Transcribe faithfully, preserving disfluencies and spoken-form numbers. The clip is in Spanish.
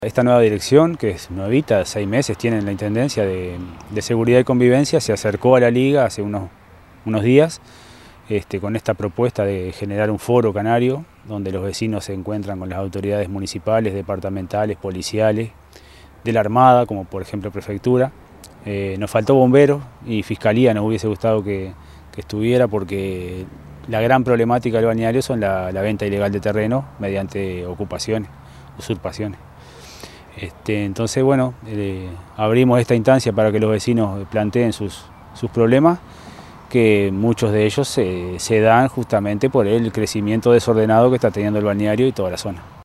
Esta nueva dirección, que es nuevita, seis meses tiene en la Intendencia de, de Seguridad y Convivencia, se acercó a la Liga hace unos, unos días este, con esta propuesta de generar un foro canario donde los vecinos se encuentran con las autoridades municipales, departamentales, policiales, de la Armada, como por ejemplo Prefectura. Eh, nos faltó bomberos y Fiscalía, nos hubiese gustado que, que estuviera porque la gran problemática del balneario son la, la venta ilegal de terreno mediante ocupaciones, usurpaciones. Este, entonces, bueno, eh, abrimos esta instancia para que los vecinos planteen sus, sus problemas, que muchos de ellos se, se dan justamente por el crecimiento desordenado que está teniendo el balneario y toda la zona.